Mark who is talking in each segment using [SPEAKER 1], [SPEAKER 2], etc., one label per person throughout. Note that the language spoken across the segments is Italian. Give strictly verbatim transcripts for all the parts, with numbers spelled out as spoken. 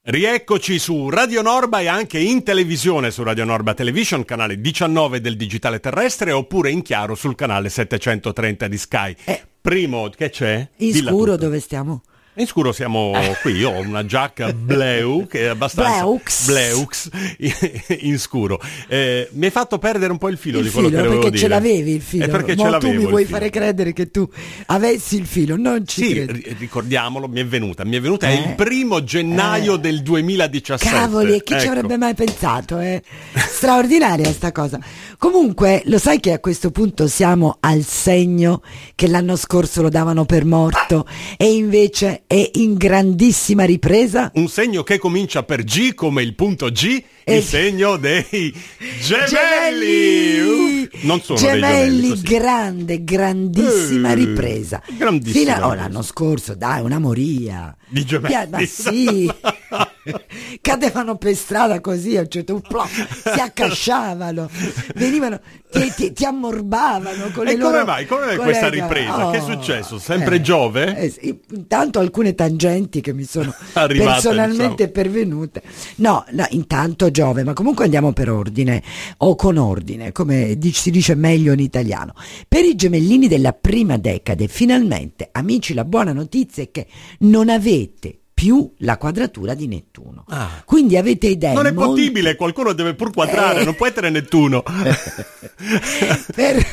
[SPEAKER 1] Rieccoci su Radio Norba e anche in televisione su Radio Norba Television, canale diciannove del digitale terrestre, oppure in chiaro sul canale settecentotrenta di Sky.
[SPEAKER 2] Eh,
[SPEAKER 1] Primo, che c'è?
[SPEAKER 2] in
[SPEAKER 1] Dilla
[SPEAKER 2] scuro
[SPEAKER 1] tutto.
[SPEAKER 2] dove stiamo?
[SPEAKER 1] In scuro siamo qui, io ho una giacca Bleu che è abbastanza
[SPEAKER 2] Bleux.
[SPEAKER 1] Bleux in scuro. Eh, mi hai fatto perdere un po' il filo
[SPEAKER 2] Il
[SPEAKER 1] di quello
[SPEAKER 2] filo,
[SPEAKER 1] che volevo
[SPEAKER 2] perché
[SPEAKER 1] dire.
[SPEAKER 2] ce l'avevi il filo.
[SPEAKER 1] È perché
[SPEAKER 2] Mo
[SPEAKER 1] ce
[SPEAKER 2] tu
[SPEAKER 1] l'avevo
[SPEAKER 2] mi
[SPEAKER 1] il
[SPEAKER 2] vuoi
[SPEAKER 1] filo.
[SPEAKER 2] fare credere che tu avessi il filo, non ci
[SPEAKER 1] Sì,
[SPEAKER 2] credo.
[SPEAKER 1] ri- ricordiamolo, mi è venuta, mi è venuta, è
[SPEAKER 2] Eh?
[SPEAKER 1] il primo gennaio
[SPEAKER 2] Eh.
[SPEAKER 1] del duemiladiciassette.
[SPEAKER 2] Cavoli, e chi ci
[SPEAKER 1] Ecco.
[SPEAKER 2] avrebbe mai pensato, eh? Straordinaria sta cosa. Comunque, lo sai che a questo punto siamo al segno che l'anno scorso lo davano per morto e invece è in grandissima ripresa?
[SPEAKER 1] Un segno che comincia per G come il punto G,
[SPEAKER 2] E-
[SPEAKER 1] il segno dei gemelli.
[SPEAKER 2] Gemelli!
[SPEAKER 1] Uh, non sono
[SPEAKER 2] gemelli,
[SPEAKER 1] dei gemelli, così.
[SPEAKER 2] grande, grandissima
[SPEAKER 1] Eh,
[SPEAKER 2] ripresa.
[SPEAKER 1] grandissima
[SPEAKER 2] Fino a- oh,
[SPEAKER 1] ripresa.
[SPEAKER 2] l'anno scorso, dai, una moria.
[SPEAKER 1] Di gemelli.
[SPEAKER 2] Pia- Ma sì, cadevano per strada così, a un certo punto plop, si accasciavano, venivano, ti, ti, ti ammorbavano con le
[SPEAKER 1] E come
[SPEAKER 2] loro-
[SPEAKER 1] mai? Come mai
[SPEAKER 2] con
[SPEAKER 1] questa
[SPEAKER 2] le-
[SPEAKER 1] ripresa? Che è
[SPEAKER 2] Oh,
[SPEAKER 1] successo? Sempre
[SPEAKER 2] eh,
[SPEAKER 1] Giove?
[SPEAKER 2] eh sì, intanto alcune tangenti che mi sono
[SPEAKER 1] Arrivate,
[SPEAKER 2] personalmente
[SPEAKER 1] diciamo.
[SPEAKER 2] pervenute. No, no, intanto Giove, ma comunque andiamo per ordine o con ordine, come dic- si dice meglio in italiano. Per i gemellini della prima decade, finalmente, amici, la buona notizia è che non avete più la quadratura di Nettuno.
[SPEAKER 1] Ah.
[SPEAKER 2] Quindi avete idee
[SPEAKER 1] Non è
[SPEAKER 2] molto-
[SPEAKER 1] possibile, qualcuno deve pur quadrare,
[SPEAKER 2] Eh.
[SPEAKER 1] non può essere Nettuno.
[SPEAKER 2] per...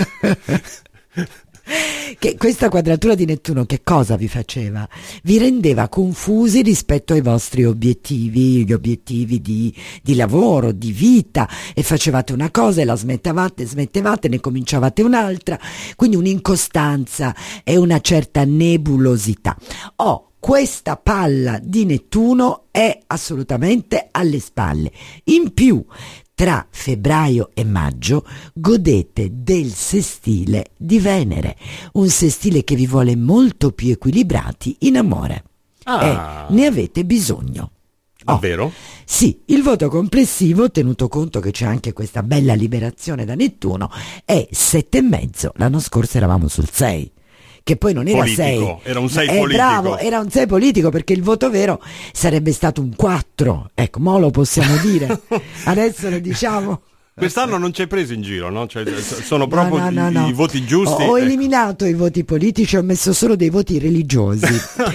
[SPEAKER 2] che questa quadratura di Nettuno che cosa vi faceva? Vi rendeva confusi rispetto ai vostri obiettivi, gli obiettivi di, di lavoro, di vita, e facevate una cosa e la smettevate, smettevate, ne cominciavate un'altra, quindi un'incostanza e una certa nebulosità. Oh, questa palla di Nettuno è assolutamente alle spalle. In più, tra febbraio e maggio godete del sestile di Venere, un sestile che vi vuole molto più equilibrati in amore.
[SPEAKER 1] Ah.
[SPEAKER 2] E ne avete bisogno. Oh,
[SPEAKER 1] Davvero?
[SPEAKER 2] sì, il voto complessivo, tenuto conto che c'è anche questa bella liberazione da Nettuno, è sette e mezzo. L'anno scorso eravamo sul sei. Che poi non era
[SPEAKER 1] Politico,
[SPEAKER 2] sei,
[SPEAKER 1] era un sei
[SPEAKER 2] eh,
[SPEAKER 1] politico.
[SPEAKER 2] bravo, era un sei politico, perché il voto vero sarebbe stato un quattro. Ecco, mo lo possiamo dire. Adesso lo diciamo.
[SPEAKER 1] Quest'anno non ci hai preso in giro, no? Cioè, sono
[SPEAKER 2] No,
[SPEAKER 1] proprio
[SPEAKER 2] no, no,
[SPEAKER 1] i,
[SPEAKER 2] no.
[SPEAKER 1] i voti giusti.
[SPEAKER 2] Ho, ho
[SPEAKER 1] ecco.
[SPEAKER 2] eliminato i voti politici, ho messo solo dei voti religiosi.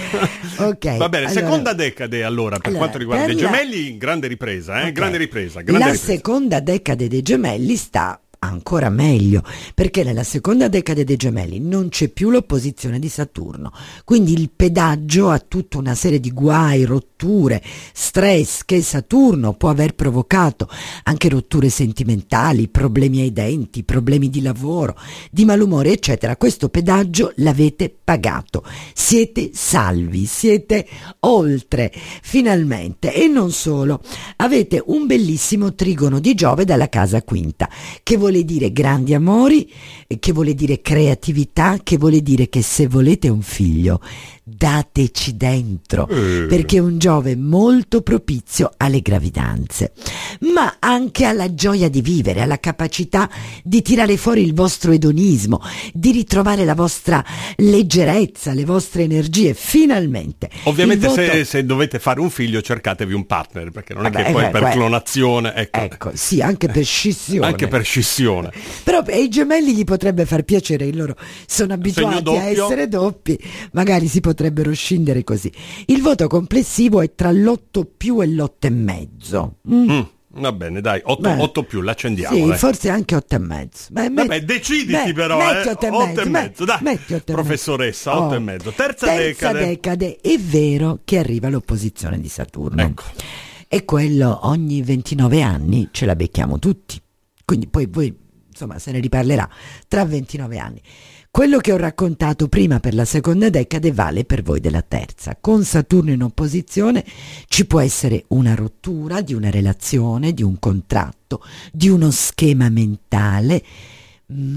[SPEAKER 2] Ok.
[SPEAKER 1] Va bene,
[SPEAKER 2] allora,
[SPEAKER 1] seconda decade allora, per
[SPEAKER 2] allora,
[SPEAKER 1] quanto riguarda
[SPEAKER 2] per
[SPEAKER 1] i
[SPEAKER 2] la-
[SPEAKER 1] gemelli, grande ripresa, eh?
[SPEAKER 2] Ok.
[SPEAKER 1] Grande ripresa, grande
[SPEAKER 2] La
[SPEAKER 1] ripresa.
[SPEAKER 2] seconda decade dei gemelli sta ancora meglio, perché nella seconda decade dei gemelli non c'è più l'opposizione di Saturno, quindi il pedaggio a tutta una serie di guai, rotture, stress che Saturno può aver provocato, anche rotture sentimentali, problemi ai denti, problemi di lavoro, di malumore, eccetera. Questo pedaggio l'avete pagato, siete salvi, siete oltre finalmente. E non solo, avete un bellissimo trigono di Giove dalla casa quinta, che vuole dire grandi amori, eh, che vuole dire creatività, che vuole dire che se volete un figlio dateci dentro,
[SPEAKER 1] Eh.
[SPEAKER 2] perché è un Giove molto propizio alle gravidanze, ma anche alla gioia di vivere, alla capacità di tirare fuori il vostro edonismo, di ritrovare la vostra leggerezza, le vostre energie. Finalmente
[SPEAKER 1] Ovviamente
[SPEAKER 2] il voto-
[SPEAKER 1] se, se dovete fare un figlio cercatevi un partner, perché non è
[SPEAKER 2] Vabbè,
[SPEAKER 1] che poi
[SPEAKER 2] eh,
[SPEAKER 1] per
[SPEAKER 2] que-
[SPEAKER 1] clonazione, ecco,
[SPEAKER 2] ecco, sì, anche per scissione.
[SPEAKER 1] anche per scissione.
[SPEAKER 2] Però ai gemelli gli potrebbe far piacere, che loro sono abituati a
[SPEAKER 1] doppio.
[SPEAKER 2] essere doppi, magari si potrebbero scindere così. Il voto complessivo è tra l'otto più e l'otto e mezzo. Mm.
[SPEAKER 1] Mm, va bene, dai,
[SPEAKER 2] Beh,
[SPEAKER 1] otto più, l'accendiamo.
[SPEAKER 2] Sì,
[SPEAKER 1] dai.
[SPEAKER 2] forse anche otto e mezzo. Beh,
[SPEAKER 1] Vabbè,
[SPEAKER 2] met-
[SPEAKER 1] deciditi
[SPEAKER 2] beh,
[SPEAKER 1] però,
[SPEAKER 2] metti
[SPEAKER 1] eh.
[SPEAKER 2] otto e
[SPEAKER 1] Otto
[SPEAKER 2] mezzo,
[SPEAKER 1] e mezzo, dai.
[SPEAKER 2] metti otto e mezzo.
[SPEAKER 1] Professoressa, otto e mezzo. Terza
[SPEAKER 2] Terza
[SPEAKER 1] decade.
[SPEAKER 2] decade, è vero che arriva l'opposizione di Saturno.
[SPEAKER 1] Ecco.
[SPEAKER 2] E quello ogni ventinove anni ce la becchiamo tutti. Quindi poi voi, insomma, se ne riparlerà tra ventinove anni. Quello che ho raccontato prima per la seconda decade vale per voi della terza. Con Saturno in opposizione ci può essere una rottura di una relazione, di un contratto, di uno schema mentale, ma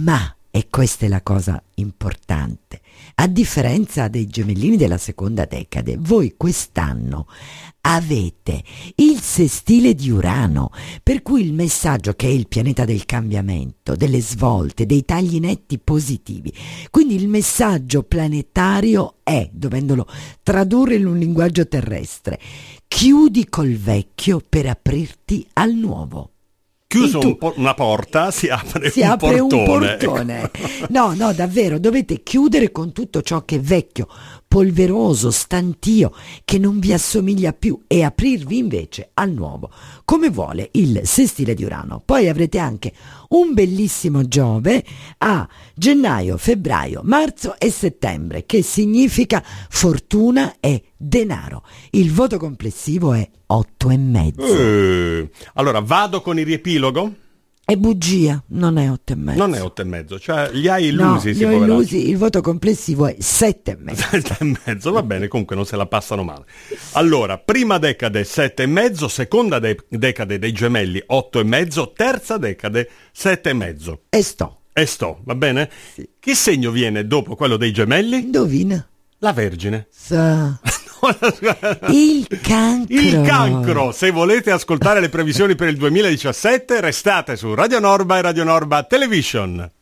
[SPEAKER 2] E questa è la cosa importante. A differenza dei gemellini della seconda decade, voi quest'anno avete il sestile di Urano, per cui il messaggio, che è il pianeta del cambiamento, delle svolte, dei tagli netti positivi, quindi il messaggio planetario è, dovendolo tradurre in un linguaggio terrestre, chiudi col vecchio per aprirti al nuovo.
[SPEAKER 1] Chiuso
[SPEAKER 2] tu,
[SPEAKER 1] un po- una porta, si apre,
[SPEAKER 2] si
[SPEAKER 1] un,
[SPEAKER 2] apre
[SPEAKER 1] portone.
[SPEAKER 2] un portone. No, no, davvero, dovete chiudere con tutto ciò che è vecchio, polveroso, stantio, che non vi assomiglia più, e aprirvi invece al nuovo, come vuole il sestile di Urano. Poi avrete anche un bellissimo Giove a gennaio, febbraio, marzo e settembre, che significa fortuna e denaro. Il voto complessivo è otto e mezzo.
[SPEAKER 1] Eh, allora vado con il riepilogo?
[SPEAKER 2] È bugia, non è otto e mezzo.
[SPEAKER 1] Non è otto e mezzo, cioè li hai illusi.
[SPEAKER 2] No,
[SPEAKER 1] sì,
[SPEAKER 2] li ho
[SPEAKER 1] poveracci.
[SPEAKER 2] illusi, il voto complessivo è sette e mezzo.
[SPEAKER 1] Sette e mezzo, va bene, comunque non se la passano male. Allora, prima decade sette e mezzo, seconda de- decade dei gemelli otto e mezzo, terza decade sette e mezzo.
[SPEAKER 2] E sto.
[SPEAKER 1] E sto, va bene?
[SPEAKER 2] Sì.
[SPEAKER 1] Che segno viene dopo quello dei gemelli?
[SPEAKER 2] Indovina.
[SPEAKER 1] La Vergine.
[SPEAKER 2] Sa. Il cancro.
[SPEAKER 1] Il cancro. Se volete ascoltare le previsioni per il duemiladiciassette, restate su Radio Norba e Radio Norba Television.